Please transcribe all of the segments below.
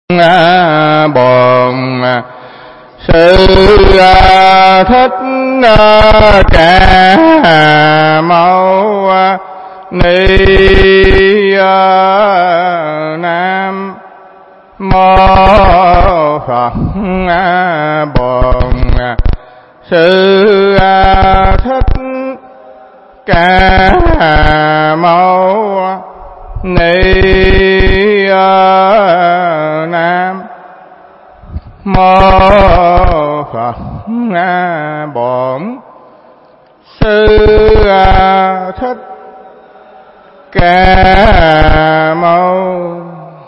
Bổn Sư Thích Ca Mâu Ni Nam Mô Phật. Bổn Sư Thích Ca Mâu Ni Nam Mô Phật. Bổn Sư Thích Ca Mâu.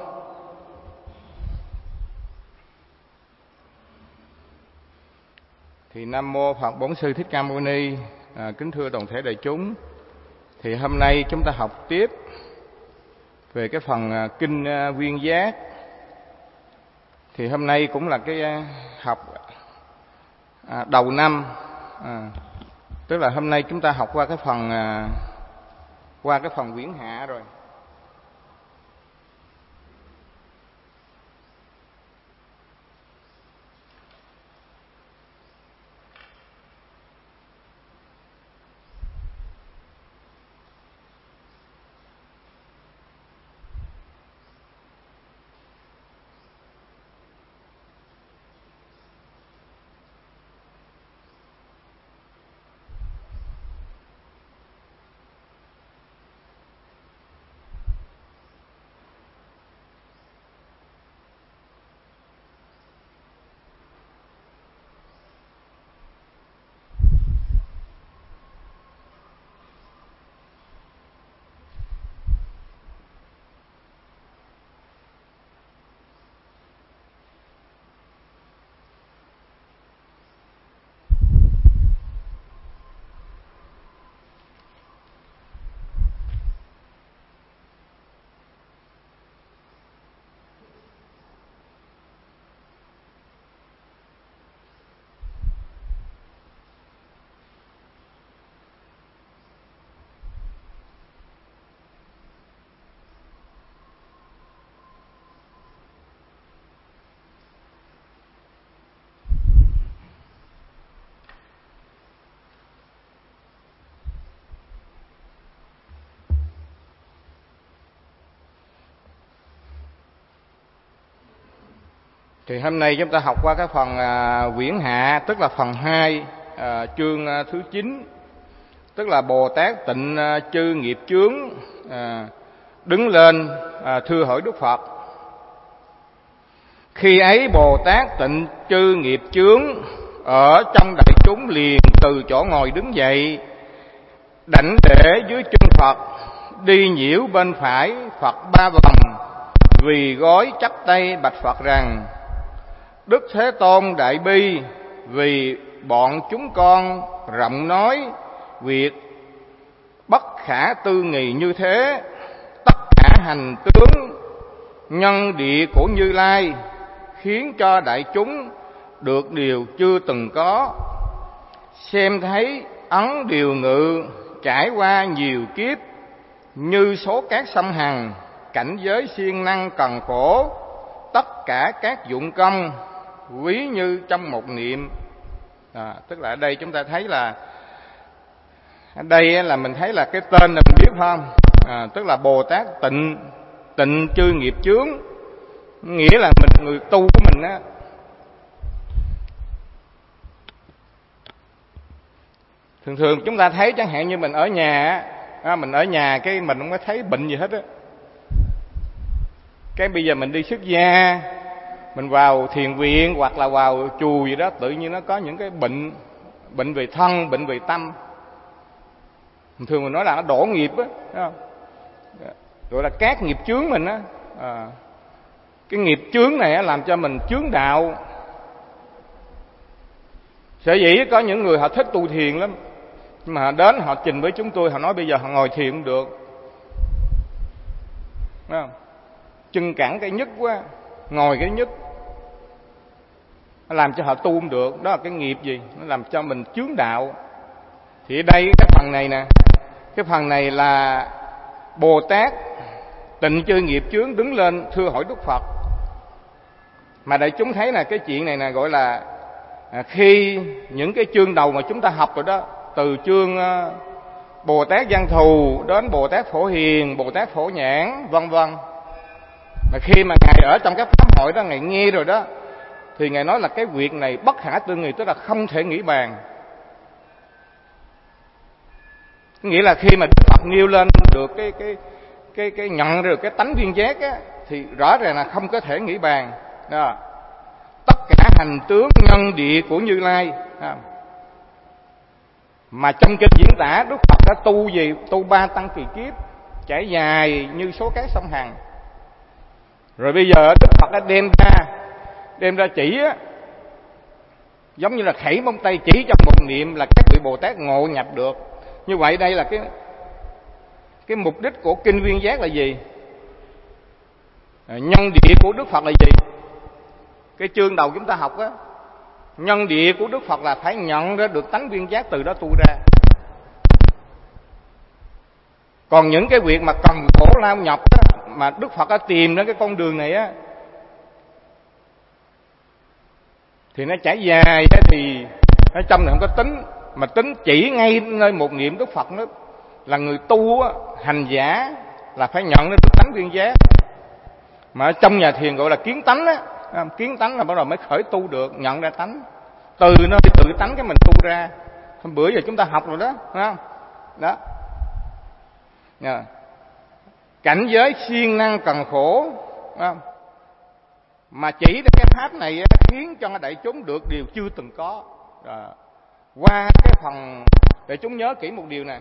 Thì Nam Mô Phật Bổn Sư Thích Ca Mâu Ni. Kính thưa toàn thể đại chúng, thì hôm nay chúng ta học tiếp về cái phần kinh Nguyên Giác. Thì hôm nay cũng là cái học đầu năm, tức là hôm nay chúng ta học qua cái phần Quyển Hạ rồi. Thì hôm nay chúng ta học qua cái phần Quyển Hạ, tức là phần 2, chương thứ 9, tức là Bồ Tát tịnh chư nghiệp chướng, đứng lên thưa hỏi Đức Phật. Khi ấy Bồ Tát tịnh chư nghiệp chướng ở trong đại chúng liền từ chỗ ngồi đứng dậy, đảnh lễ dưới chân Phật, đi nhiễu bên phải Phật 3 vòng, vì gối chắp tay bạch Phật rằng: Đức Thế Tôn đại bi, vì bọn chúng con rộng nói việc bất khả tư nghị như thế, tất cả hành tướng nhân địa của Như Lai khiến cho đại chúng được điều chưa từng có. Xem thấy ấn điều ngự trải qua nhiều kiếp, như số các sông Hằng, cảnh giới siêng năng cần khổ, tất cả các dụng công quý như trong một niệm. Tức là ở đây chúng ta thấy là, ở đây là mình thấy là cái tên là mình biết không? Tức là Bồ Tát tịnh chư nghiệp chướng, nghĩa là mình, người tu của mình á, thường chúng ta thấy chẳng hạn như mình ở nhà á, mình ở nhà cái mình không có thấy bệnh gì hết á. Cái bây giờ mình đi xuất gia, mình vào thiền viện hoặc là vào chùa gì đó, tự nhiên nó có những cái bệnh về thân, bệnh về tâm. Thường mình nói là nó đổ nghiệp á, thấy không? Gọi là các nghiệp chướng mình á. Cái nghiệp chướng này làm cho mình chướng đạo. Sở dĩ có những người họ thích tu thiền lắm, nhưng mà họ đến họ trình với chúng tôi, họ nói bây giờ họ ngồi thiền không được, thấy không? Chân cẳng cái nhức quá, ngồi cái nhức, nó làm cho họ tu không được. Đó là cái nghiệp gì? Nó làm cho mình chướng đạo. Thì ở đây cái phần này nè, cái phần này là Bồ Tát tịnh chư nghiệp chướng đứng lên thưa hỏi Đức Phật. Mà đại chúng thấy là cái chuyện này là gọi là khi những cái chương đầu mà chúng ta học rồi đó, từ chương Bồ Tát Văn Thù đến Bồ Tát Phổ Hiền, Bồ Tát Phổ Nhãn, vân vân. Mà khi mà Ngài ở trong các pháp hội đó, Ngài nghe rồi đó, thì Ngài nói là cái việc này bất khả tư nghị, tức là không thể nghĩ bàn. Nghĩa là khi mà Đức Phật nêu lên được cái nhận được cái tánh duyên giác á, thì rõ ràng là không có thể nghĩ bàn. Đó. Tất cả hành tướng nhân địa của Như Lai. Đó. Mà trong kinh diễn tả, Đức Phật đã tu gì? Tu 3 tăng kỳ kiếp, trải dài như số cái sông Hằng. Rồi bây giờ Đức Phật đã đem ra chỉ á, giống như là khẩy móng tay chỉ trong một niệm là các vị Bồ Tát ngộ nhập được. Như vậy đây là cái mục đích của kinh Viên Giác là gì? Nhân địa của Đức Phật là gì? Cái chương đầu chúng ta học á, nhân địa của Đức Phật là phải nhận ra được tánh viên giác, từ đó tu ra. Còn những cái việc mà cần khổ lao nhọc á, mà Đức Phật đã tìm đến cái con đường này á, thì nó trải dài á, thì ở trong này không có tính, mà tính chỉ ngay nơi một niệm Đức Phật. Nó là người tu á, hành giả là phải nhận được tánh viên giác. Mà ở trong nhà thiền gọi là kiến tánh á, kiến tánh là bắt đầu mới khởi tu được, nhận ra tánh. Từ nơi tự tánh cái mình tu ra. Hôm bữa giờ chúng ta học rồi đó, phải không? Đó. Nha. Cảnh giới siêng năng cần khổ, phải không? Mà chỉ đến cái pháp này khiến cho đại chúng được điều chưa từng có. Rồi. Qua cái phần để chúng nhớ kỹ một điều này.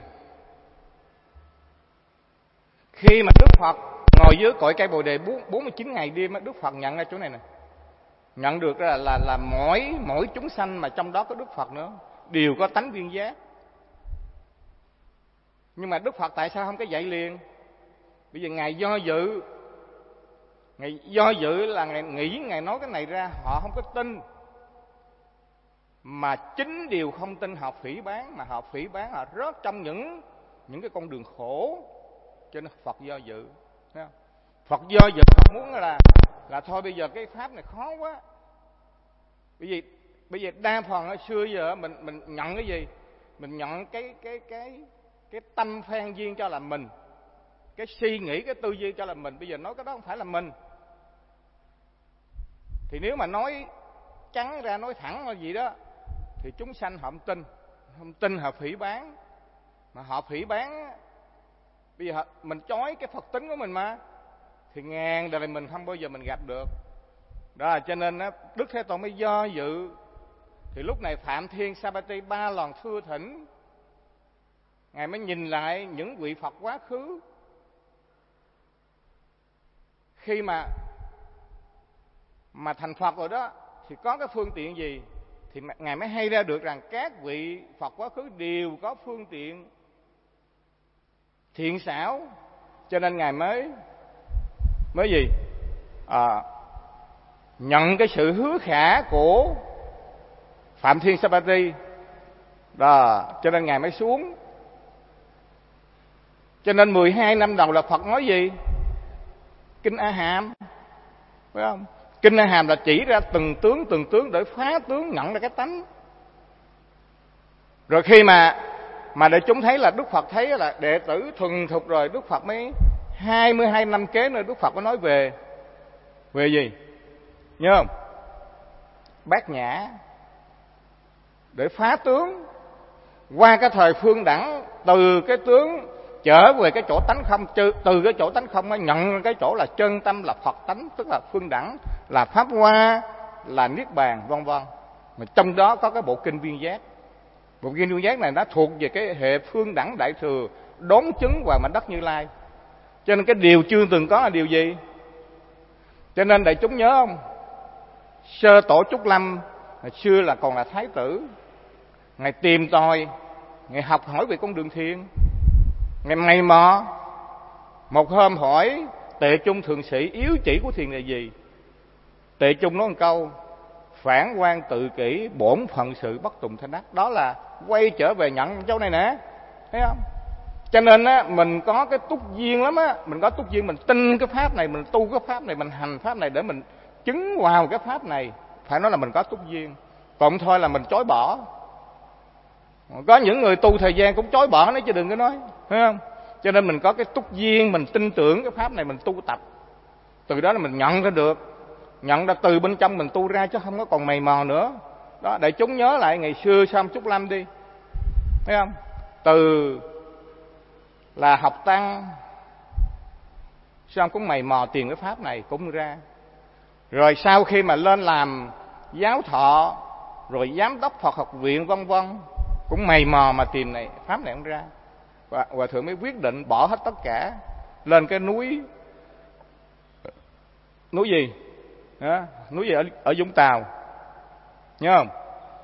Khi mà Đức Phật ngồi dưới cội cây Bồ Đề 49 ngày đêm, Đức Phật nhận ra chỗ này nè. Nhận được là mỗi chúng sanh mà trong đó có Đức Phật nữa đều có tánh viên giác. Nhưng mà Đức Phật tại sao không có dạy liền? Bây giờ Ngài do dự. Ngài do dự là Ngài nghĩ Ngài nói cái này ra họ không có tin. Mà chính điều không tin họ phỉ báng, mà họ phỉ báng họ rớt trong những cái con đường khổ. Cho nên Phật do dự. Phật do dự, Phật muốn là thôi bây giờ cái pháp này khó quá. Bây giờ đa phần ở xưa giờ mình nhận cái gì? Mình nhận cái tâm phan duyên cho là mình, cái suy nghĩ, cái tư duy cho là mình. Bây giờ nói cái đó không phải là mình. Thì nếu mà nói trắng ra, nói thẳng là gì đó, thì chúng sanh họ không tin họ phỉ báng. Mà họ phỉ báng, bây giờ mình chói cái Phật tính của mình mà, thì ngàn đời mình không bao giờ mình gặp được. Đó, cho nên Đức Thế Tôn mới do dự. Thì lúc này Phạm Thiên Sapati 3 lần thưa thỉnh, Ngài mới nhìn lại những vị Phật quá khứ. Khi mà thành Phật rồi đó, thì có cái phương tiện gì? Thì Ngài mới hay ra được rằng các vị Phật quá khứ đều có phương tiện thiện xảo. Cho nên Ngài mới gì? Nhận cái sự hứa khả của Phạm Thiên Sapati. Đó, cho nên Ngài mới xuống. Cho nên 12 năm đầu là Phật nói gì? Kinh A Hàm, phải không? Kinh A Hàm là chỉ ra từng tướng để phá tướng, nhận ra cái tánh. Rồi khi mà để chúng thấy là Đức Phật thấy là đệ tử thuần thục rồi, Đức Phật mới 22 năm kế nữa Đức Phật có nói về gì? Nhớ không? Bát Nhã, để phá tướng. Qua cái thời phương đẳng, từ cái tướng trở về cái chỗ tánh không, từ cái chỗ tánh không mới nhận cái chỗ là chân tâm, là Phật tánh, tức là phương đẳng, là pháp hoa, là niết bàn, vân vân. Mà trong đó có cái bộ kinh Viên Giác. Bộ kinh Viên Giác này nó thuộc về cái hệ phương đẳng đại thừa, đốn chứng vào mảnh đất Như Lai. Cho nên cái điều chưa từng có là điều gì? Cho nên đại chúng nhớ không? Sơ Tổ Trúc Lâm hồi xưa là còn là thái tử. Ngài tìm tòi, Ngài học hỏi về con đường thiền, Ngài mày mò. Một hôm hỏi Tệ Chung Thượng Sĩ yếu chỉ của thiền là gì? Tệ Chung nói một câu: phản quan tự kỷ, bổn phận sự bất tùng thanh đắc. Đó là quay trở về nhận chỗ này nè, thấy không? Cho nên á, mình có cái túc duyên lắm á, mình có túc duyên, mình tin cái pháp này, mình tu cái pháp này, mình hành pháp này để mình chứng vào cái pháp này, phải nói là mình có túc duyên. Còn thôi là mình chối bỏ. Có những người tu thời gian cũng chối bỏ nó chứ đừng có nói, phải không? Cho nên mình có cái túc duyên, mình tin tưởng cái pháp này, mình tu tập. Từ đó là mình nhận ra được, nhận ra từ bên trong mình tu ra chứ không có còn mày mò nữa. Đó, đại chúng nhớ lại ngày xưa Sam Trúc Lâm đi, thấy không? Từ là học tăng, Sam cũng mày mò tìm cái pháp này cũng ra. Rồi sau khi mà lên làm giáo thọ, rồi giám đốc Phật học viện vân vân, cũng mày mò mà tìm này pháp này không ra. Và Hòa thượng mới quyết định bỏ hết tất cả, lên cái núi gì? Đó, núi gì ở Vũng Tàu, nhớ không?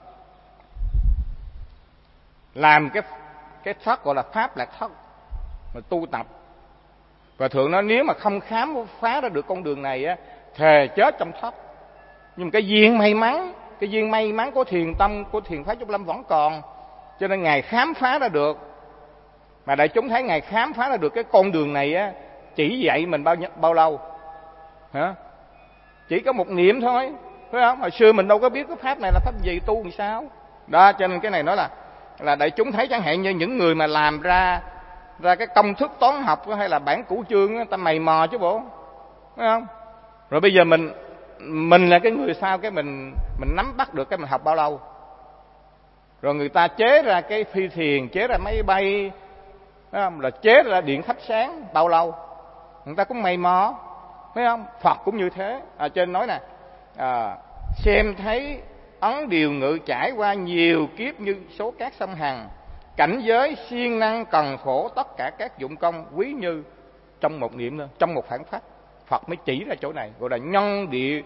Làm cái thất gọi là pháp lạc thất mà tu tập. Và thượng nói nếu mà không khám phá ra được con đường này á, thề chết trong thất. Nhưng cái duyên may mắn của thiền tâm, của thiền phái Trúc Lâm vẫn còn, cho nên ngài khám phá ra được. Mà đại chúng thấy ngài khám phá ra được cái con đường này á, chỉ dạy mình bao lâu hả? Chỉ có một niệm thôi, phải không? Hồi xưa mình đâu có biết cái pháp này là pháp gì, tu làm sao đó. Cho nên cái này nói là đại chúng thấy, chẳng hạn như những người mà làm ra cái công thức toán học hay là bản cửu chương á, ta mày mò chứ bộ, phải không? Rồi bây giờ mình là cái người sao, cái mình nắm bắt được cái mình học bao lâu. Rồi người ta chế ra cái phi thuyền, chế ra máy bay, phải không? Là chế ra điện thắp sáng bao lâu, người ta cũng mày mò, phải không? Phật cũng như thế. Trên nói nè, xem thấy ấn điều ngự trải qua nhiều kiếp như số cát sông Hằng, cảnh giới siêng năng cần khổ tất cả các dụng công quý như trong một niệm thôi, trong một phản phách. Phật mới chỉ ra chỗ này gọi là nhân địa,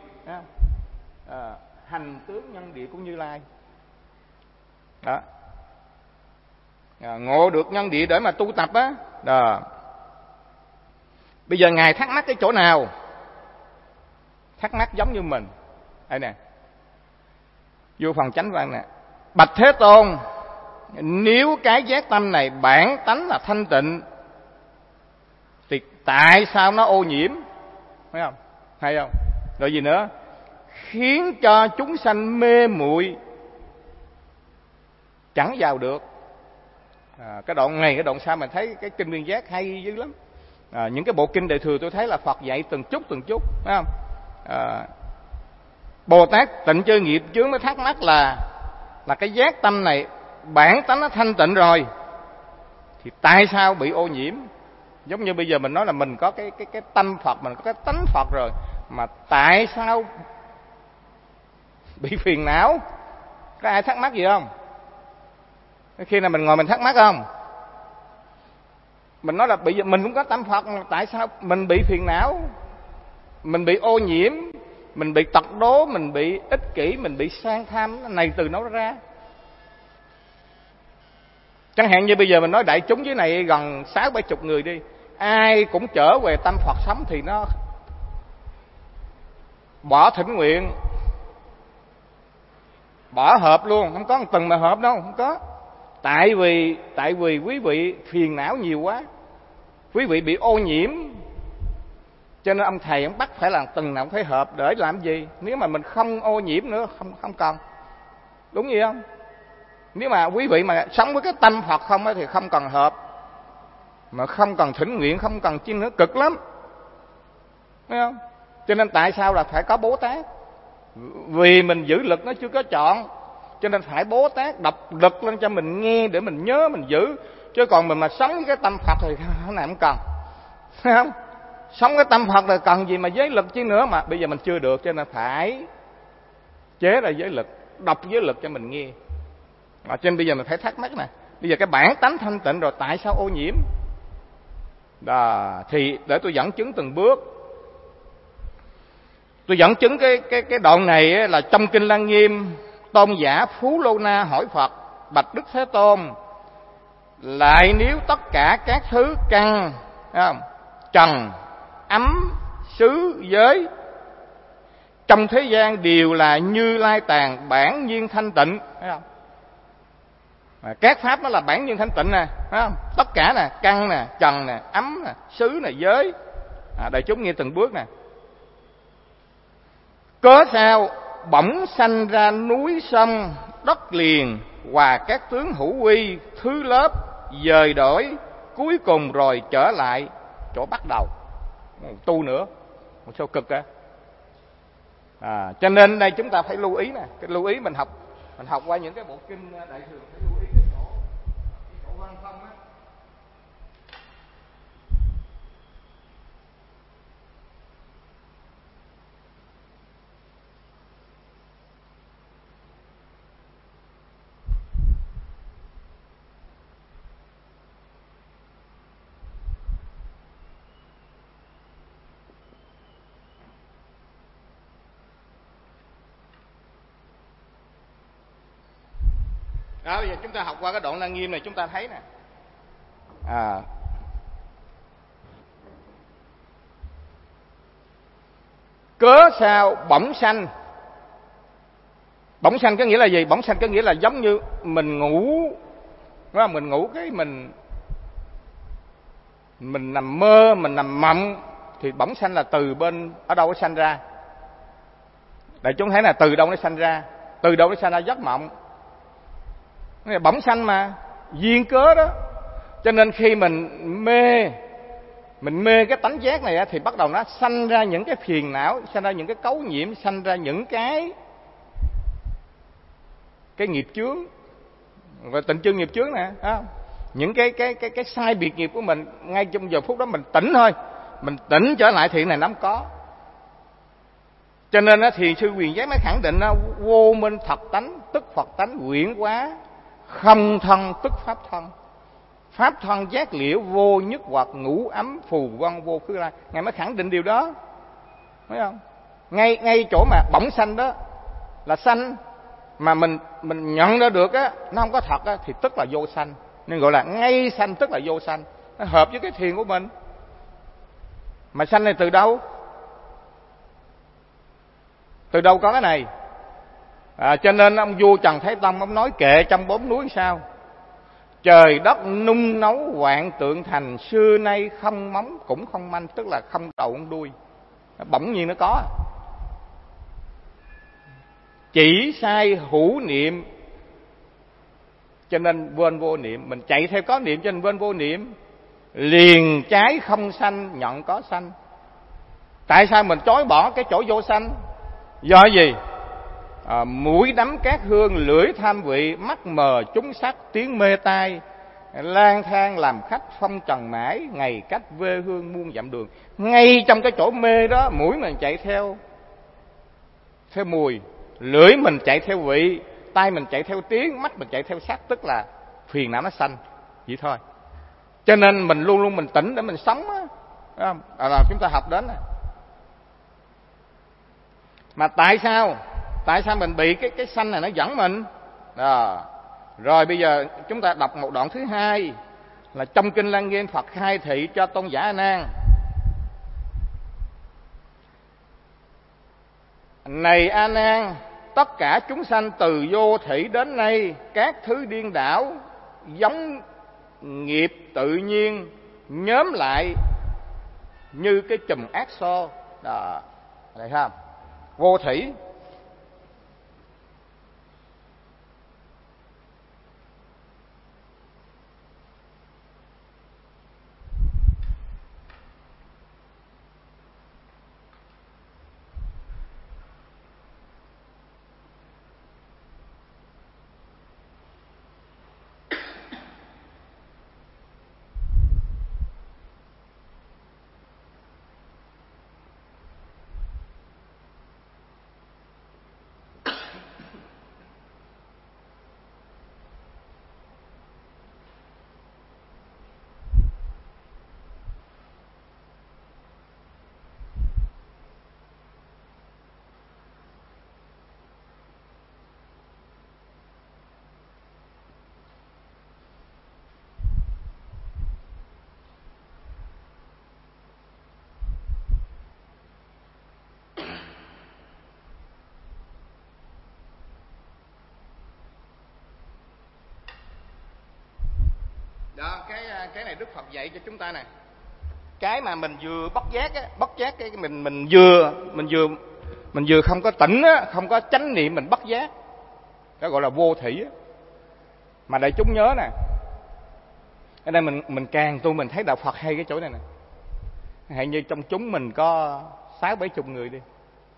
hành tướng nhân địa của Như Lai đó. Ngộ được nhân địa để mà tu tập á đó. Bây giờ ngài thắc mắc cái chỗ nào? Thắc mắc giống như mình đây nè, vô phần chánh văn nè: bạch Thế Tôn, nếu cái giác tâm này bản tánh là thanh tịnh thì tại sao nó ô nhiễm? Thấy không? Hay không? Rồi gì nữa? Khiến cho chúng sanh mê muội chẳng vào được. Cái đoạn này, cái đoạn sau mình thấy cái kinh Viên Giác hay dữ lắm. Những cái bộ kinh Đại Thừa tôi thấy là Phật dạy từng chút, phải không? Bồ Tát Tịnh Chơi Nghiệp Chướng mới thắc mắc là cái giác tâm này bản tánh nó thanh tịnh rồi thì tại sao bị ô nhiễm? Giống như bây giờ mình nói là mình có cái tâm Phật, mình có cái tánh Phật rồi, mà tại sao bị phiền não? Có ai thắc mắc gì không? Khi nào mình ngồi mình thắc mắc không? Mình nói là bây giờ mình cũng có tâm Phật, mà tại sao mình bị phiền não, mình bị ô nhiễm, mình bị tật đố, mình bị ích kỷ, mình bị sang tham, này từ nó ra. Chẳng hạn như bây giờ mình nói đại chúng dưới này gần 60-70 người đi, ai cũng trở về tâm Phật sống thì nó bỏ thỉnh nguyện, bỏ hợp luôn, không có một từng mà hợp đâu, không có. Tại vì quý vị phiền não nhiều quá, quý vị bị ô nhiễm, cho nên ông thầy ông bắt phải làm từng nào cũng phải hợp. Để làm gì? Nếu mà mình không ô nhiễm nữa, không cần. Đúng vậy không? Nếu mà quý vị mà sống với cái tâm Phật không thì không cần hợp, mà không cần thỉnh nguyện, không cần chi nữa, cực lắm, thấy không? Cho nên tại sao là phải có Bố Tát? Vì mình giữ lực nó chưa có chọn, cho nên phải Bố Tát đọc lực lên cho mình nghe để mình nhớ, mình giữ. Chứ còn mình mà sống với cái tâm Phật thì cái này không cần, thấy không? Sống cái tâm Phật là cần gì mà giới lực chứ nữa, mà bây giờ mình chưa được, cho nên phải chế ra giới lực, đọc giới lực cho mình nghe. Cho nên bây giờ mình phải thắc mắc nè, bây giờ cái bản tánh thanh tịnh rồi tại sao ô nhiễm? Đó, thì để tôi dẫn chứng từng bước. Tôi dẫn chứng cái đoạn này là trong kinh Lăng Nghiêm, tôn giả Phú Lô Na hỏi Phật: bạch Đức Thế Tôn, lại nếu tất cả các thứ căn, trần, ấm, xứ, giới trong thế gian đều là Như Lai Tàn bản nhiên thanh tịnh, thấy không? Các pháp nó là bản nhiên thanh tịnh nè, thấy không? Tất cả nè, căn nè, trần nè, ấm nè, xứ nè, giới. Đại chúng nghe từng bước nè. Cớ sao bỗng sanh ra núi sông đất liền, và các tướng hữu uy thứ lớp dời đổi, cuối cùng rồi trở lại chỗ bắt đầu tu nữa. Một số cực á. Cho nên đây chúng ta phải lưu ý nè, cái lưu ý mình học qua những cái bộ kinh đại thừa, phải lưu ý cái chỗ văn phong á. Đó, bây giờ chúng ta học qua cái đoạn Lăng Nghiêm này, chúng ta thấy nè. Cớ sao bỗng sanh? Bỗng sanh có nghĩa là gì? Bỗng sanh có nghĩa là giống như mình ngủ, đúng không? Mình ngủ cái mình nằm mơ, mình nằm mộng, thì bỗng sanh là từ bên ở đâu nó sanh ra? Để chúng thấy là từ đâu nó sanh ra? Từ đâu nó sanh ra giấc mộng? Bỗng sanh mà, duyên cớ đó. Cho nên khi mình mê cái tánh giác này thì bắt đầu nó sanh ra những cái phiền não, sanh ra những cái cấu nhiễm, sanh ra những cái nghiệp chướng. Và tịnh chương nghiệp chướng nè, những cái sai biệt nghiệp của mình, ngay trong giờ phút đó mình tỉnh thôi, mình tỉnh trở lại thiện này nó không có. Cho nên thì sư Quyền Giác mới khẳng định vô minh thật tánh tức Phật tánh huyễn hóa, không thân tức pháp thân, pháp thân giác liễu vô nhất hoặc ngũ ấm phù vân vô khứ lai. Ngài mới khẳng định điều đó, thấy không? Ngay chỗ mà bỗng sanh đó là sanh, mà mình nhận ra được á, nó không có thật á, thì tức là vô sanh, nên gọi là ngay sanh tức là vô sanh. Nó hợp với cái thiền của mình. Mà sanh này từ đâu? Từ đâu có cái này? Cho nên ông vua Trần Thái Tông ông nói kệ trong 4 núi sao: trời đất nung nấu vạn tượng thành, xưa nay không móng cũng không manh, tức là không đầu không đuôi, bỗng nhiên nó có. Chỉ sai hữu niệm cho nên quên vô niệm, mình chạy theo có niệm cho nên quên vô niệm. Liền trái không sanh nhận có sanh. Tại sao mình chối bỏ cái chỗ vô sanh? Do gì? Mũi đắm cát hương, lưỡi tham vị, mắt mờ chúng sắc, tiếng mê tai, lang thang làm khách phong trần mãi, ngày cách vê hương muôn dặm đường. Ngay trong cái chỗ mê đó, mũi mình chạy theo mùi, lưỡi mình chạy theo vị, tay mình chạy theo tiếng, mắt mình chạy theo sắc, tức là phiền não nó sanh vậy thôi. Cho nên mình luôn luôn mình tỉnh để mình sống á, là chúng ta học đến này. Mà tại sao mình bị cái sanh này nó dẫn mình? Rồi bây giờ chúng ta đọc một đoạn thứ hai, là trong kinh Lăng Nghiêm Phật khai thị cho tôn giả A Nan. Này A Nan, tất cả chúng sanh từ vô thủy đến nay, các thứ điên đảo giống nghiệp tự nhiên nhóm lại như cái chùm ác xô. Đây không? Vô thủy. Đó, cái này Đức Phật dạy cho chúng ta nè. Cái mà mình vừa bất giác á, cái mình Mình vừa không có tỉnh á, không có chánh niệm, mình bất giác, đó gọi là vô thỉ á. Mà đại chúng nhớ nè, ở đây mình càng tu mình thấy đạo Phật hay cái chỗ này nè. Hãy như trong chúng mình có 60-70 người đi,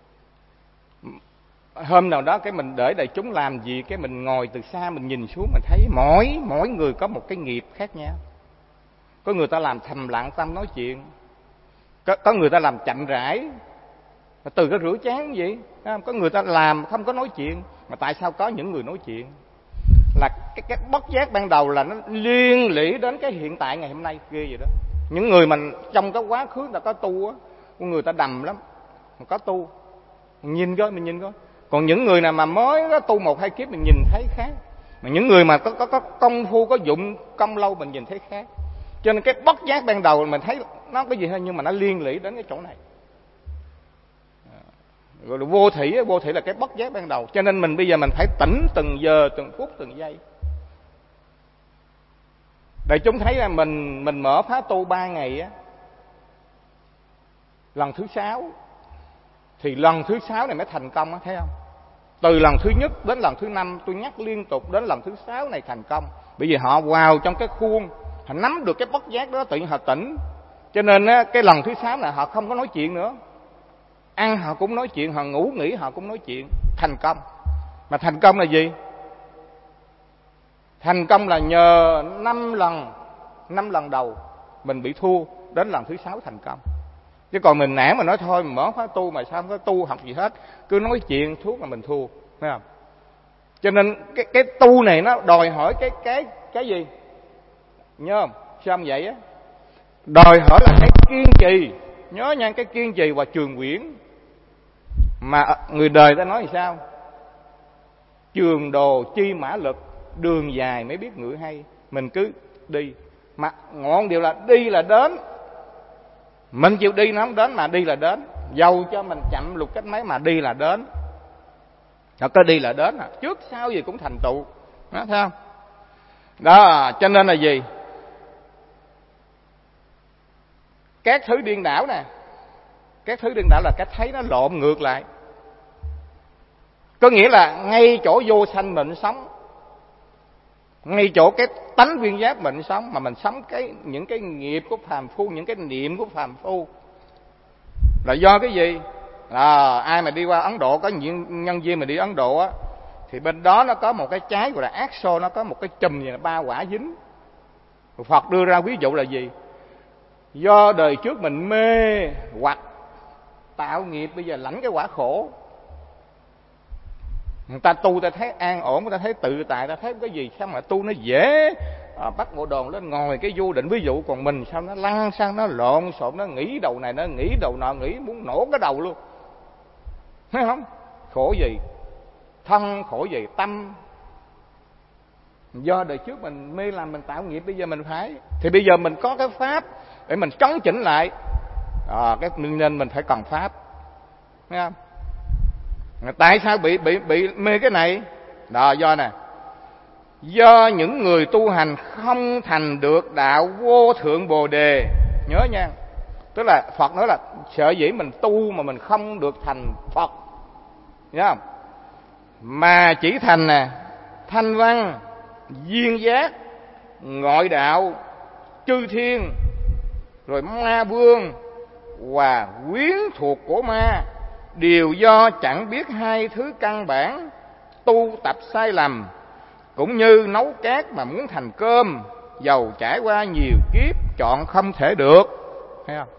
hôm nào đó cái mình để đại chúng làm gì, cái mình ngồi từ xa mình nhìn xuống, mình thấy mỗi người có một cái nghiệp khác nhau. Có người ta làm thầm lặng tâm nói chuyện, có người ta làm chậm rãi, từ cái rửa chén vậy. Có người ta làm không có nói chuyện, mà tại sao có những người nói chuyện? Là cái bất giác ban đầu là nó liên lỉ đến cái hiện tại ngày hôm nay ghê vậy đó. Những người mà trong cái quá khứ đã có tu á, con người ta đầm lắm, mà có tu, mình nhìn coi. Còn những người nào mà mới có tu 1-2 kiếp mình nhìn thấy khác, mà những người mà có công phu, có dụng công lâu mình nhìn thấy khác. Cho nên cái bất giác ban đầu mình thấy nó cái gì hơn, nhưng mà nó liên lỉ đến cái chỗ này. Gọi là vô thỉ là cái bất giác ban đầu. Cho nên mình bây giờ mình phải tỉnh từng giờ, từng phút, từng giây. Đại chúng thấy là mình mở khóa tu 3 ngày á, lần thứ 6 thì lần thứ 6 này mới thành công á, thấy không? Từ lần thứ nhất đến lần thứ 5 tôi nhắc liên tục, đến lần thứ 6 này thành công. Bởi vì họ vào trong cái khuôn, họ nắm được cái bất giác đó, tự nhiên họ tỉnh. Cho nên á, cái lần thứ 6 này họ không có nói chuyện nữa. Ăn họ cũng nói chuyện, họ ngủ nghỉ họ cũng nói chuyện, thành công. Mà thành công là gì? Thành công là nhờ 5 lần đầu mình bị thua, đến lần thứ 6 thành công. Chứ còn mình nản mà nói thôi mình mở khóa tu mà sao không có tu học gì hết, cứ nói chuyện thuốc là mình thua, thấy không? Cho nên cái tu này nó đòi hỏi cái gì? Nhớ không? Sao không vậy á? Đòi hỏi là cái kiên trì, nhớ nha, cái kiên trì và trường quyển. Mà người đời ta nói thì sao? Trường đồ chi mã lực, đường dài mới biết ngựa hay. Mình cứ đi, mà ngọn điều là đi là đến. Mình chịu đi nó không đến, mà đi là đến. Dầu cho mình chậm lục cách mấy mà đi là đến. Nó có đi là đến, trước sau gì cũng thành tựu, đó, thấy không? Đó, cho nên là gì? Các thứ điên đảo nè, các thứ điên đảo là cái thấy nó lộn ngược lại. Có nghĩa là ngay chỗ vô sanh mình sống, ngay chỗ cái tánh viên giác mình sống, mà mình sống những cái nghiệp của phàm phu, những cái niệm của phàm phu. Là do cái gì? Ai mà đi qua Ấn Độ, có những nhân viên mà đi Ấn Độ á, thì bên đó nó có một cái trái gọi là ác xô, nó có một cái chùm như là 3 quả dính. Phật đưa ra ví dụ là gì? Do đời trước mình mê hoặc tạo nghiệp, bây giờ lãnh cái quả khổ. Người ta tu ta thấy an ổn, người ta thấy tự tại, ta thấy cái gì sao mà tu nó dễ, bắt bộ đòn lên ngồi cái vô định ví dụ. Còn mình sao nó lăn sang, nó lộn xộn, nó nghĩ đầu này, nó nghĩ đầu nọ, nghĩ muốn nổ cái đầu luôn, thấy không? Khổ gì thân, khổ gì tâm. Do đời trước mình mê làm mình tạo nghiệp, bây giờ mình phải, thì bây giờ mình có cái pháp để mình trấn chỉnh lại, nên mình phải cần pháp, thấy không? Tại sao bị mê cái này? Đó, do nè, do những người tu hành không thành được đạo vô thượng bồ đề. Nhớ nha, tức là Phật nói là sợ dĩ mình tu mà mình không được thành Phật, nhớ không? Mà chỉ thành nè thanh văn, duyên giác, ngộ đạo, chư thiên, rồi ma vương và quyến thuộc của ma, đều do chẳng biết 2 thứ căn bản, tu tập sai lầm. Cũng như nấu cát mà muốn thành cơm, dầu trải qua nhiều kiếp chọn không thể được, thấy không?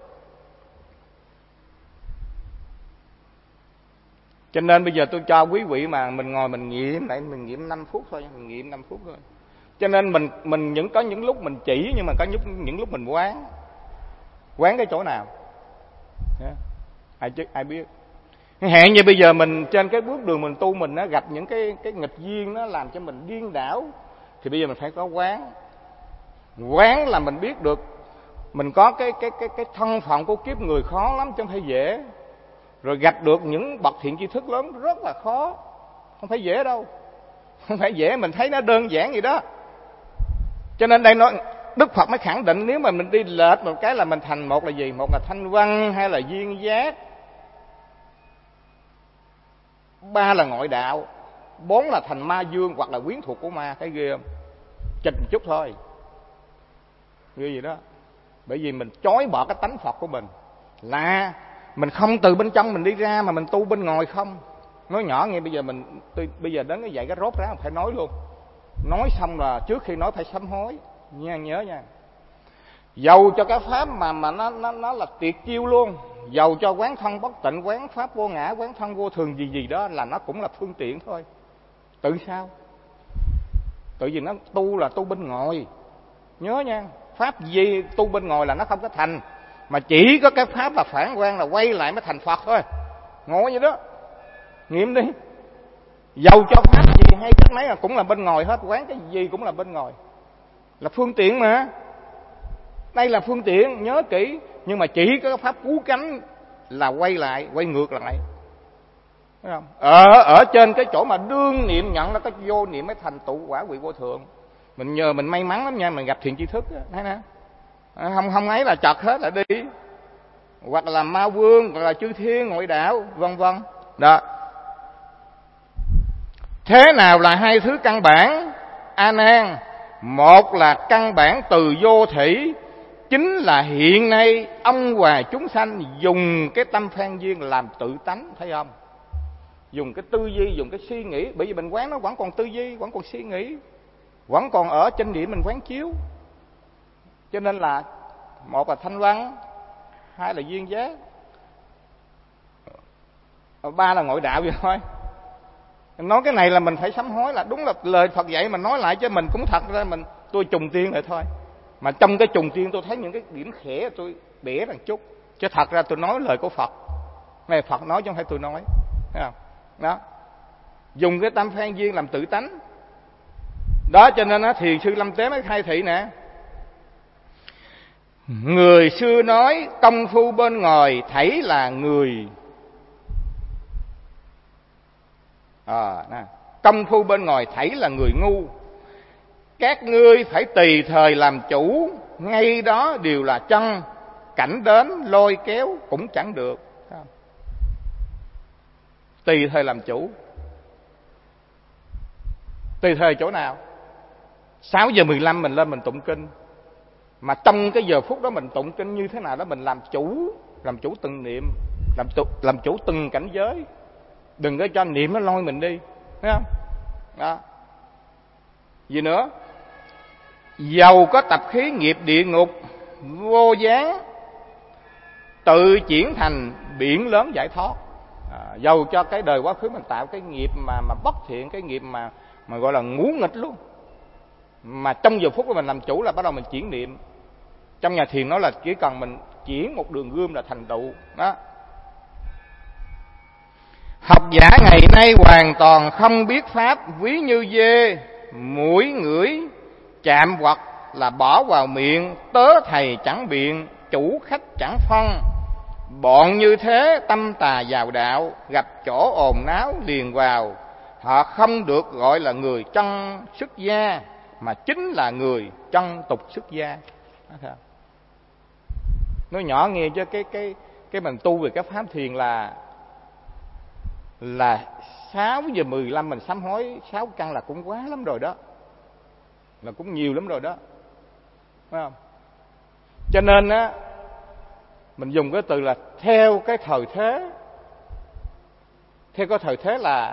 Cho nên bây giờ tôi cho quý vị mà mình ngồi mình nghiệm lại, mình nghiệm 5 phút thôi, mình nghiệm 5 phút thôi. Cho nên mình có những lúc mình chỉ, nhưng mà có những lúc mình quán cái chỗ nào, ai biết. Hẹn như bây giờ mình trên cái bước đường mình tu, mình nó gặp những cái nghịch duyên nó làm cho mình điên đảo, thì bây giờ mình phải có quán là mình biết được mình có cái thân phận của kiếp người khó lắm chứ không phải dễ. Rồi gặp được những bậc thiện tri thức lớn rất là khó, không phải dễ đâu, không phải dễ. Mình thấy nó đơn giản vậy đó. Cho nên đây nói Đức Phật mới khẳng định, nếu mà mình đi lệch một cái là mình thành một là gì? Một là thanh văn, hay là duyên giác. ba là ngoại đạo, bốn là thành ma dương hoặc là quyến thuộc của ma. Thấy ghê không? Chịch một chút thôi, ghê gì đó. Bởi vì mình chối bỏ cái tánh Phật của mình, là mình không từ bên trong mình đi ra mà mình tu bên ngoài không. Nói nhỏ nghe, bây giờ đến cái dạy cái rốt ráo phải nói luôn. Nói xong là trước khi nói phải sám hối nha, nhớ nha. Dầu cho cái pháp mà nó là tuyệt chiêu luôn, dầu cho quán thân bất tịnh, quán pháp vô ngã, quán thân vô thường gì đó, là nó cũng là phương tiện thôi. Tự sao? Tự vì nó tu là tu bên ngoài. Nhớ nha, pháp gì tu bên ngoài là nó không có thành, mà chỉ có cái pháp là phản quan, là quay lại mới thành Phật thôi. Ngồi vậy đó, nghiệm đi. Dầu cho pháp gì hay cách mấy là cũng là bên ngoài hết, quán cái gì cũng là bên ngoài, là phương tiện mà. Đây là phương tiện, nhớ kỹ. Nhưng mà chỉ có cái pháp cứu cánh là quay lại, quay ngược lại. Thấy không? Ở trên cái chỗ mà đương niệm nhận là cái vô niệm mới thành tựu quả vị vô thượng. Mình nhờ mình may mắn lắm nha, mình gặp thiện tri thức đó, thấy nè. Không ấy là chật hết là đi. Hoặc là ma vương, hoặc là chư thiên, ngoại đạo, vân vân. Đó. Thế nào là hai thứ căn bản? A Nan, một là căn bản từ vô thủy, chính là hiện nay ông hòa chúng sanh dùng cái tâm phan duyên làm tự tánh, thấy không? Dùng cái tư duy, dùng cái suy nghĩ. Bởi vì mình quán nó vẫn còn tư duy, vẫn còn suy nghĩ, vẫn còn ở trên điểm mình quán chiếu. Cho nên là một là thanh văn, hai là duyên giác, ba là ngoại đạo vậy thôi. Nói cái này là mình phải sám hối, là đúng là lời Phật dạy mình nói lại, chứ mình cũng thật ra tôi trùng tiên lại thôi. Mà trong cái trùng tiên tôi thấy những cái điểm khẽ tôi bẻ một chút, chứ thật ra tôi nói lời của Phật. Này Phật nói chứ không phải tôi nói. Thấy không? Đó. Dùng cái tâm phan duyên làm tự tánh. Đó cho nên Thiền sư Lâm Tế mới khai thị nè. Người xưa nói công phu bên ngoài thảy là người. Công phu bên ngoài thảy là người ngu. Các ngươi phải tùy thời làm chủ, ngay đó đều là chân. Cảnh đến lôi kéo cũng chẳng được. Tùy thời làm chủ. Tùy thời chỗ nào? 6 giờ 15 mình lên mình tụng kinh, mà trong cái giờ phút đó mình tụng kinh như thế nào đó mình làm chủ từng niệm, làm chủ từng cảnh giới. Đừng có cho niệm nó lôi mình đi, thấy không? Đó. Gì nữa? Dầu có tập khí nghiệp địa ngục vô gián, tự chuyển thành biển lớn giải thoát. Dầu cho cái đời quá khứ mình tạo cái nghiệp mà bất thiện, cái nghiệp mà gọi là ngũ nghịch luôn, mà trong giờ phút của mình làm chủ là bắt đầu mình chuyển niệm. Trong nhà thiền nói là chỉ cần mình chuyển một đường gươm là thành tựu đó. Học giả ngày nay hoàn toàn không biết pháp, ví như dê mũi ngửi chạm vật là bỏ vào miệng, tớ thầy chẳng biện, chủ khách chẳng phân. Bọn như thế tâm tà vào đạo, gặp chỗ ồn náo liền vào. Họ không được gọi là người chân xuất gia, mà chính là người chân tục xuất gia. Nói nhỏ nghe chứ cái mình tu về cái pháp thiền là 6 giờ 15 mình sám hối 6 căn là cũng quá lắm rồi đó, là cũng nhiều lắm rồi đó, phải không? Cho nên á, mình dùng cái từ là theo cái thời thế. Theo cái thời thế là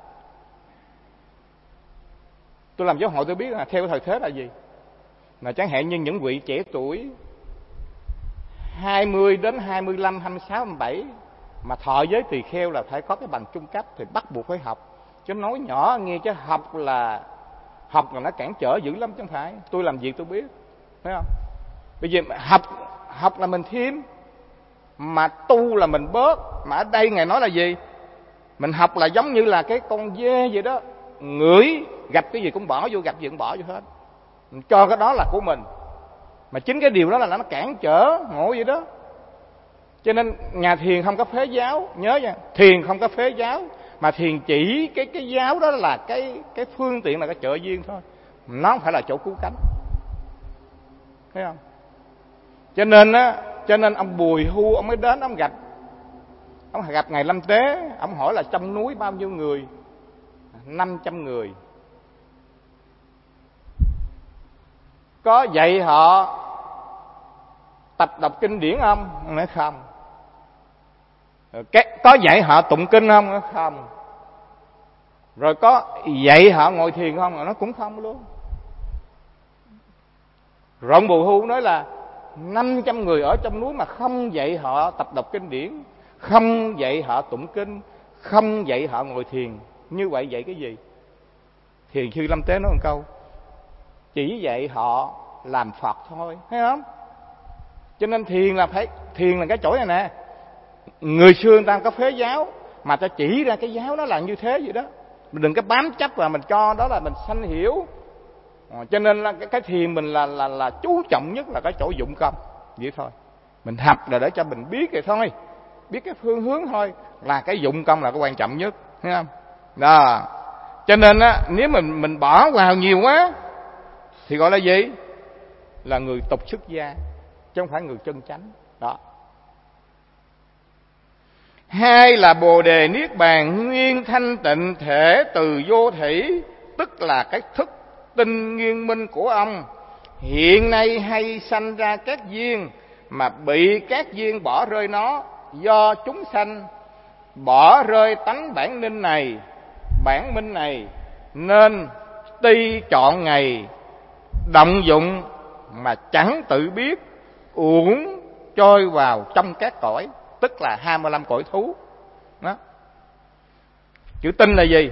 tôi làm giáo hội tôi biết là theo cái thời thế là gì. Mà chẳng hạn như những vị trẻ tuổi 20 đến 25, 26, 27 mà thọ giới tỳ kheo là phải có cái bằng trung cấp thì bắt buộc phải học. Chứ nói nhỏ nghe chứ học là nó cản trở dữ lắm chứ không phải. Tôi làm việc tôi biết, thấy không? Bây giờ học là mình thêm, mà tu là mình bớt. Mà ở đây Ngài nói là gì? Mình học là giống như là cái con dê vậy đó, ngửi gặp cái gì cũng bỏ vô, gặp gì cũng bỏ vô hết, mình cho cái đó là của mình. Mà chính cái điều đó là nó cản trở ngộ vậy đó. Cho nên nhà thiền không có phế giáo, nhớ nha, thiền không có phế giáo, mà thiền chỉ cái giáo đó là cái phương tiện, là cái trợ duyên thôi, nó không phải là chỗ cứu cánh, thấy không? Cho nên ông Bùi Hu ông mới đến, ông gặp ông gặp ngài Lâm Tế, ông hỏi là trong núi bao nhiêu người? 500 người. Có dạy họ tập đọc kinh điển không? Ông nói không. Có dạy họ tụng kinh không? Nói không. Rồi có dạy họ ngồi thiền không? Nó cũng không luôn. Rồi ông Bồ Hưu nói là 500 người ở trong núi mà không dạy họ tập đọc kinh điển, không dạy họ tụng kinh, không dạy họ ngồi thiền, như vậy dạy cái gì? Thiền sư Lâm Tế nói một câu, chỉ dạy họ làm Phật thôi, thấy không? Cho nên thiền là cái chỗ này nè. Người xưa người ta có phế giáo mà ta chỉ ra cái giáo nó là như thế vậy đó. Mình đừng có bám chấp và mình cho đó là mình sanh hiểu. Cho nên là cái thiền mình là chú trọng nhất là cái chỗ dụng công vậy thôi. Mình học là để cho mình biết vậy thôi, biết cái phương hướng thôi, là cái dụng công là cái quan trọng nhất, thấy không? Đó. Cho nên á, nếu mình bỏ vào nhiều quá thì gọi là gì? Là người tục xuất gia, chứ không phải người chân chánh. Đó. Hai là Bồ Đề Niết Bàn nguyên thanh tịnh thể từ vô thủy, tức là cái thức tinh nguyên minh của ông hiện nay hay sanh ra các duyên mà bị các duyên bỏ rơi nó, do chúng sanh bỏ rơi tánh bản minh này, nên tuy chọn ngày động dụng mà chẳng tự biết, uổng trôi vào trong các cõi, tức là 25 cõi thú. Đó. Chữ tinh là gì?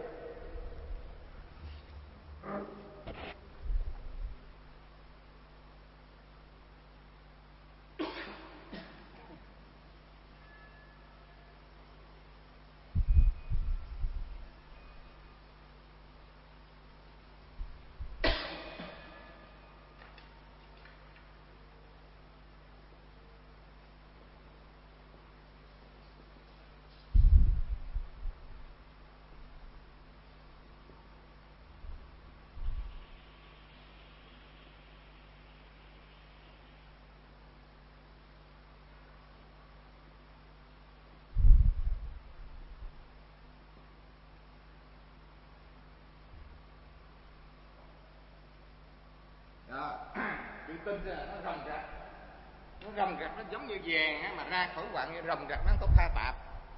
Chữ tinh nó rồng rạc, nó giống như vàng á, mà ra khỏi quặng như rồng rạc, nó không có pha tạp.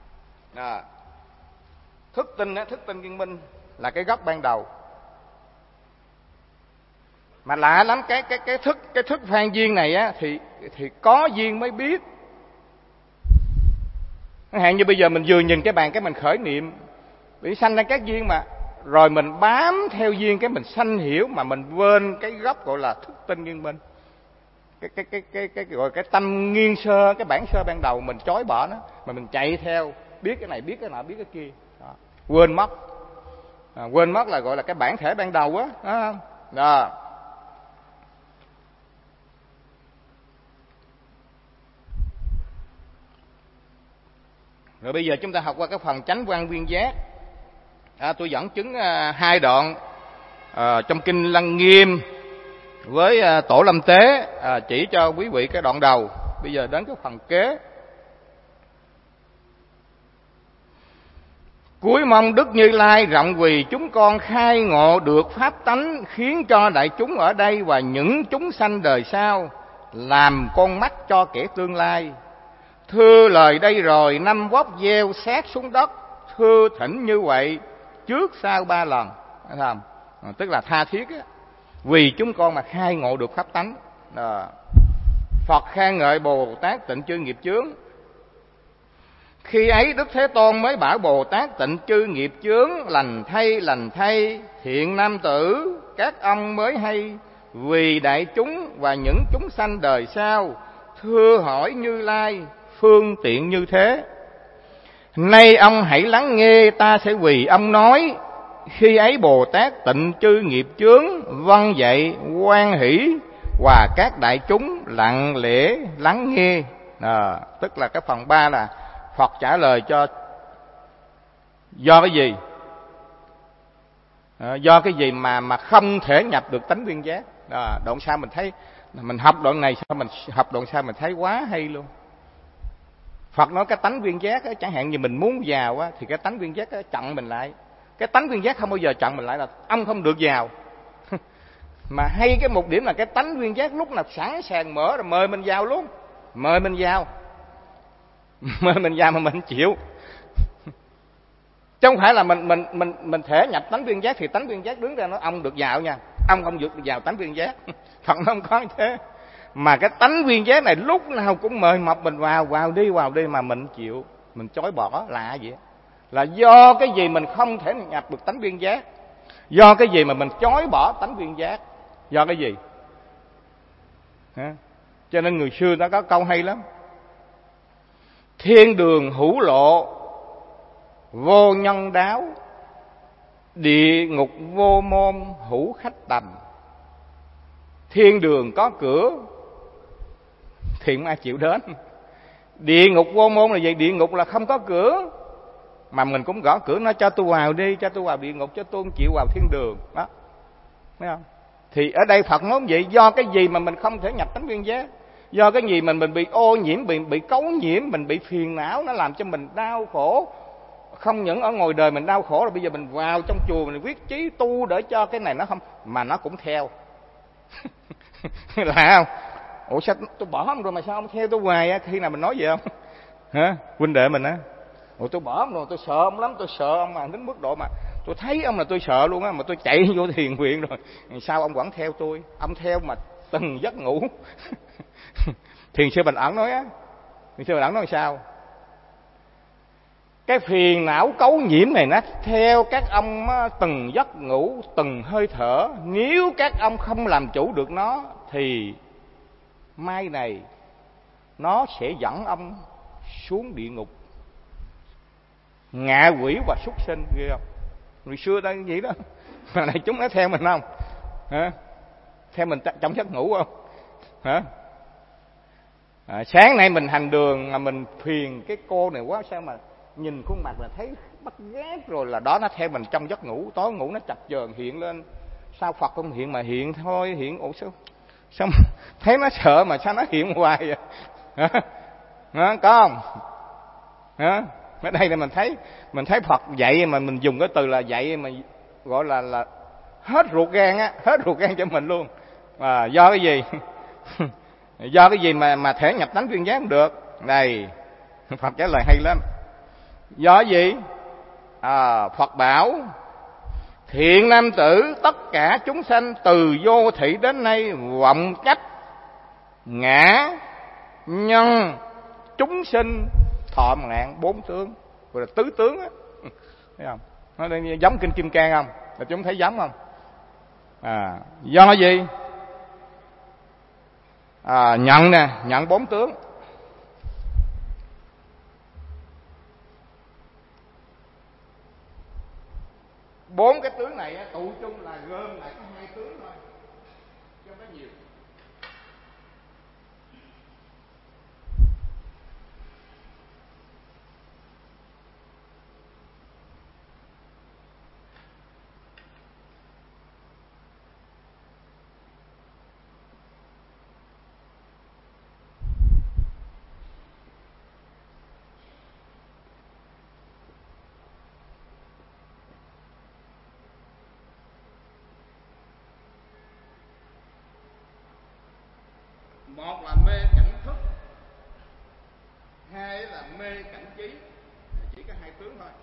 Thức tinh viên minh là cái gốc ban đầu. Mà lạ lắm, cái thức phan duyên này á thì có duyên mới biết. Chẳng hạn như bây giờ mình vừa nhìn cái bàn cái mình khởi niệm bị sanh ra các duyên, mà rồi mình bám theo duyên cái mình sanh hiểu, mà mình quên cái gốc gọi là thức tinh nguyên minh. Cái gọi cái tâm nguyên sơ, cái bản sơ ban đầu mình chối bỏ nó, mà mình chạy theo biết cái này biết cái nọ biết cái kia. Đó. Quên mất là gọi là cái bản thể ban đầu á, đó không? Đó. Rồi bây giờ chúng ta học qua cái phần chánh quan nguyên giác. Tôi dẫn chứng 2 đoạn trong kinh Lăng Nghiêm với Tổ Lâm Tế, chỉ cho quý vị cái đoạn đầu. Bây giờ đến cái phần kế. Cuối mong Đức Như Lai rộng vì chúng con khai ngộ được pháp tánh, khiến cho đại chúng ở đây và những chúng sanh đời sau làm con mắt cho kẻ tương lai. Thưa lời đây rồi, 5 vóc gieo sát xuống đất, thưa thỉnh như vậy trước sau 3 lần. Tức là tha thiết á, vì chúng con mà khai ngộ được pháp tánh. Phật khen ngợi Bồ Tát tịnh chư nghiệp chướng. Khi ấy Đức Thế Tôn mới bảo Bồ Tát tịnh chư nghiệp chướng, lành thay thiện nam tử, các ông mới hay vì đại chúng và những chúng sanh đời sau, thưa hỏi Như Lai phương tiện như thế. Nay ông hãy lắng nghe, ta sẽ vì ông nói. Khi ấy Bồ Tát tịnh chư nghiệp chướng, vâng dạy hoan hỷ, và các đại chúng lặng lẽ lắng nghe. Tức là cái phần 3 là Phật trả lời cho do cái gì? Do cái gì mà không thể nhập được tánh nguyên giác. Đoạn sau mình thấy, mình học đoạn này sao mình học đoạn sau mình thấy quá hay luôn. Phật nói cái tánh viên giác á, chẳng hạn như mình muốn vào á, thì cái tánh viên giác á, chặn mình lại. Cái tánh viên giác không bao giờ chặn mình lại, là ông không được vào. Mà hay cái một điểm là cái tánh viên giác lúc nào sẵn sàng mở rồi mời mình vào luôn. Mời mình vào. Mời mình vào mà mình chịu. Chứ không phải là mình thể nhập tánh viên giác thì tánh viên giác đứng ra nói ông được vào nha. Ông không được vào tánh viên giác. Phật nó không có như thế. Mà cái tánh viên giác này lúc nào cũng mời mọc mình vào đi mà mình chịu, mình chối bỏ là gì? Là do cái gì mình không thể nhập được tánh viên giác? Do cái gì mà mình chối bỏ tánh viên giác? Do cái gì? Cho nên người xưa nó có câu hay lắm. Thiên đường hữu lộ vô nhân đáo, địa ngục vô môn hữu khách tầm. Thiên đường có cửa thì không ai chịu đến. Địa ngục vô môn là gì? Địa ngục là không có cửa, mà mình cũng gõ cửa nói cho tôi vào đi, cho tôi vào địa ngục, cho tôi không chịu vào thiên đường. Đó, thấy không? Thì ở đây Phật nói vậy, do cái gì mà mình không thể nhập tánh viên giác? Do cái gì mình bị ô nhiễm, bị cấu nhiễm, mình bị phiền não, nó làm cho mình đau khổ. Không những ở ngoài đời mình đau khổ, rồi bây giờ mình vào trong chùa mình quyết chí tu để cho cái này nó không, mà nó cũng theo. Là không? Ủa sao tôi bỏ ông rồi mà sao ông theo tôi hoài á? Khi nào mình nói vậy không? Hả? Huynh đệ mình á. Ủa tôi bỏ ông rồi, tôi sợ ông lắm, tôi sợ ông mà đến mức độ mà tôi thấy ông là tôi sợ luôn á, mà tôi chạy vô thiền viện rồi. Sao ông vẫn theo tôi? Ông theo mà từng giấc ngủ. Thiền sư Bình Ẩn nói á. Thiền sư Bình Ẩn nói sao? Cái phiền não cấu nhiễm này nó theo các ông từng giấc ngủ, từng hơi thở. Nếu các ông không làm chủ được nó thì mai này nó sẽ dẫn ông xuống địa ngục, ngạ quỷ và súc sinh, ghê không? Người xưa ta vậy đó. Mà này chúng nó theo mình không? Hả? Theo mình trong giấc ngủ không? Hả? Sáng nay mình hành đường mà mình phiền cái cô này quá, sao mà nhìn khuôn mặt là thấy bắt ghét rồi, là đó nó theo mình trong giấc ngủ. Tối ngủ nó chập chờn hiện lên. Sao Phật không hiện mà hiện thôi, hiện ủa sao thấy nó sợ mà sao nó hiện hoài vậy? Hả? Có không? Hả? Ở đây là mình thấy Phật dạy mà mình dùng cái từ là dạy mà gọi là hết ruột gan á, hết ruột gan cho mình luôn. Do cái gì? Do cái gì mà thể nhập tánh viên giác không được? Đây, Phật trả lời hay lắm. Do gì? Phật bảo thiện nam tử, tất cả chúng sanh từ vô thị đến nay vọng chấp ngã nhân chúng sinh thọ nạn bốn tướng, gọi là tứ tướng á. Thấy không? Nó giống kinh Kim Cang không? Là chúng thấy giống không? Do gì? Nhận nè, nhận bốn tướng. Bốn cái tướng này tụ chung là gom lại có hai tướng thôi, chứ không có nhiều. Một là mê cảnh thức, hai là mê cảnh trí. Chỉ có hai tướng thôi.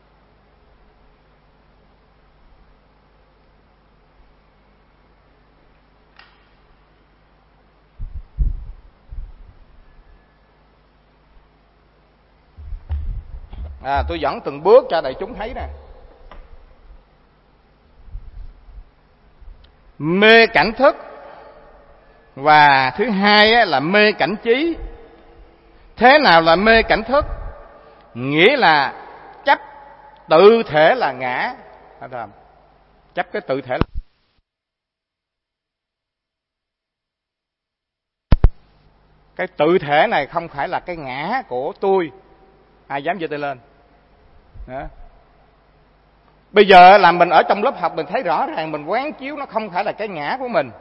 Tôi dẫn từng bước cho đại chúng thấy nè. Mê cảnh thức, và thứ hai là mê cảnh trí. Thế nào là mê cảnh thức? Nghĩa là chấp tự thể là ngã. Chấp cái tự thể là... Cái tự thể này không phải là cái ngã của tôi. Ai dám giơ tay lên? Đó. Bây giờ là mình ở trong lớp học mình thấy rõ ràng, mình quán chiếu nó không phải là cái ngã của mình.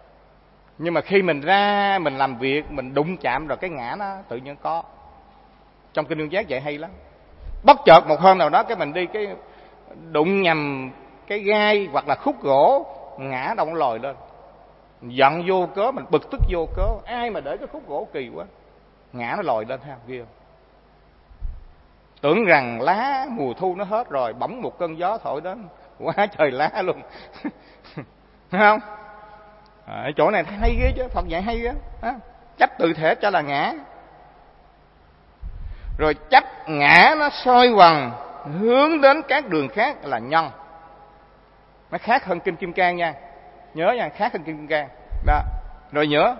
Nhưng mà khi mình ra mình làm việc, mình đụng chạm rồi cái ngã nó tự nhiên có. Trong Kinh Nguyên Giác dạy hay lắm. Bất chợt một hôm nào đó cái mình đi cái đụng nhầm cái gai hoặc là khúc gỗ, ngã đâu lòi lên. Giận vô cớ, mình bực tức vô cớ. Ai mà để cái khúc gỗ kỳ quá, ngã nó lòi lên ha, ghê. Tưởng rằng lá mùa thu nó hết rồi, bỗng một cơn gió thổi đến, quá trời lá luôn. Thấy không? Chỗ này hay ghê chứ, Phật dạy hay á. Chấp tự thể cho là ngã, rồi chấp ngã nó soi quần hướng đến các đường khác là nhân. Nó khác hơn Kinh Kim Cang nha, nhớ nha, khác hơn Kinh Kim Cang đó. Rồi nhớ,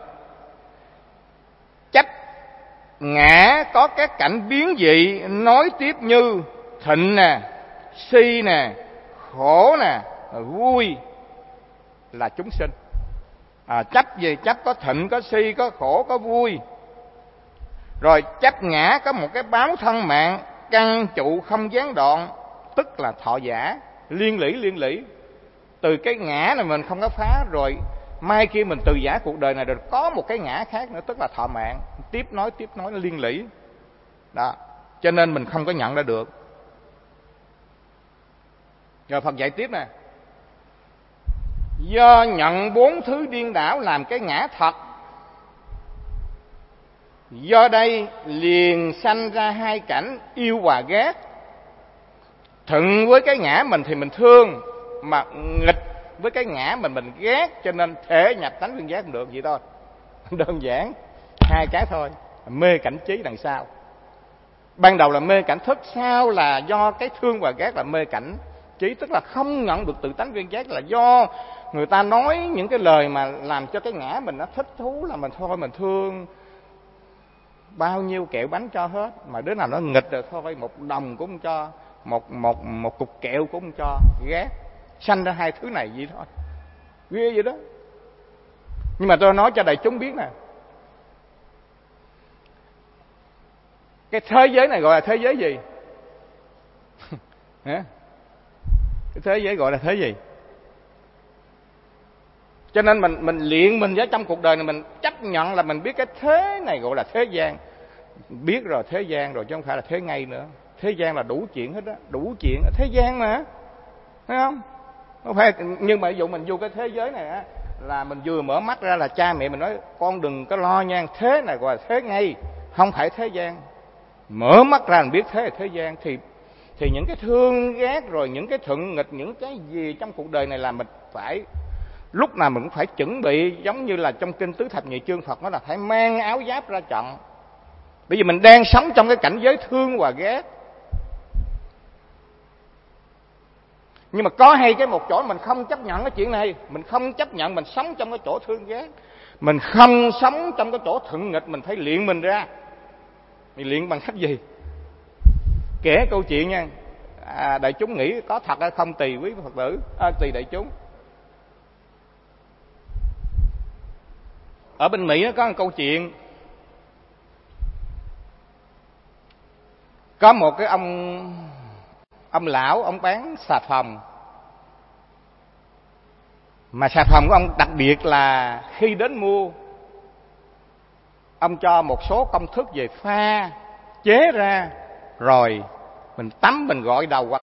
chấp ngã có các cảnh biến dị nối tiếp như thịnh nè, si nè, khổ nè, vui là chúng sinh. Chấp gì? Chấp có thịnh, có si, có khổ, có vui. Rồi chấp ngã có một cái báo thân mạng, căn trụ không gián đoạn, tức là thọ giả, liên lỉ. Từ cái ngã này mình không có phá, rồi mai kia mình từ giả cuộc đời này rồi có một cái ngã khác nữa, tức là thọ mạng, tiếp nối nó liên lỉ đó. Cho nên mình không có nhận ra được. Rồi Phật dạy tiếp nè, do nhận 4 thứ điên đảo làm cái ngã thật, do đây liền sanh ra 2 cảnh yêu và ghét. Thuận với cái ngã mình thì mình thương, mà nghịch với cái ngã mình ghét, cho nên thể nhập tánh viên giác không được vậy thôi. Đơn giản 2 cái thôi. Mê cảnh trí đằng sau, ban đầu là mê cảnh thức, sau là do cái thương và ghét là mê cảnh trí, tức là không nhận được tự tánh viên giác, là do người ta nói những cái lời mà làm cho cái ngã mình nó thích thú, là mình thôi mình thương, bao nhiêu kẹo bánh cho hết, mà đứa nào nó nghịch rồi thôi, 1 đồng cũng không cho, một cục kẹo cũng không cho, ghét. Sanh ra 2 thứ này vậy thôi, ghê vậy đó. Nhưng mà tôi nói cho đại chúng biết nè, cái thế giới này gọi là thế giới gì? Cái thế giới gọi là thế gì? Cho nên mình luyện mình ở trong cuộc đời này, mình chấp nhận là mình biết cái thế này gọi là thế gian. Biết rồi thế gian rồi chứ không phải là thế ngay nữa. Thế gian là đủ chuyện hết đó, đủ chuyện ở thế gian mà, thấy không? Không phải. Nhưng mà ví dụ mình vô cái thế giới này á, là mình vừa mở mắt ra là cha mẹ mình nói con đừng có lo nha, thế này gọi là thế ngay, không phải thế gian. Mở mắt ra mình biết thế là thế gian, thì những cái thương ghét rồi những cái thuận nghịch, những cái gì trong cuộc đời này là mình phải lúc nào mình cũng phải chuẩn bị. Giống như là trong Kinh Tứ Thập Nhị Chương Phật nói là phải mang áo giáp ra trận. Bởi vì mình đang sống trong cái cảnh giới thương và ghét. Nhưng mà có hay cái một chỗ mình không chấp nhận cái chuyện này, mình không chấp nhận mình sống trong cái chỗ thương ghét, mình không sống trong cái chỗ thuận nghịch. Mình phải luyện mình ra. Mình luyện bằng cách gì? Kể câu chuyện nha. Đại chúng nghĩ có thật hay không tùy quý Phật tử, tùy đại chúng. Ở bên Mỹ có một câu chuyện, có một cái ông lão, ông bán xà phòng. Mà xà phòng của ông đặc biệt là khi đến mua, ông cho một số công thức về pha chế ra, rồi mình tắm, mình gội đầu hoặc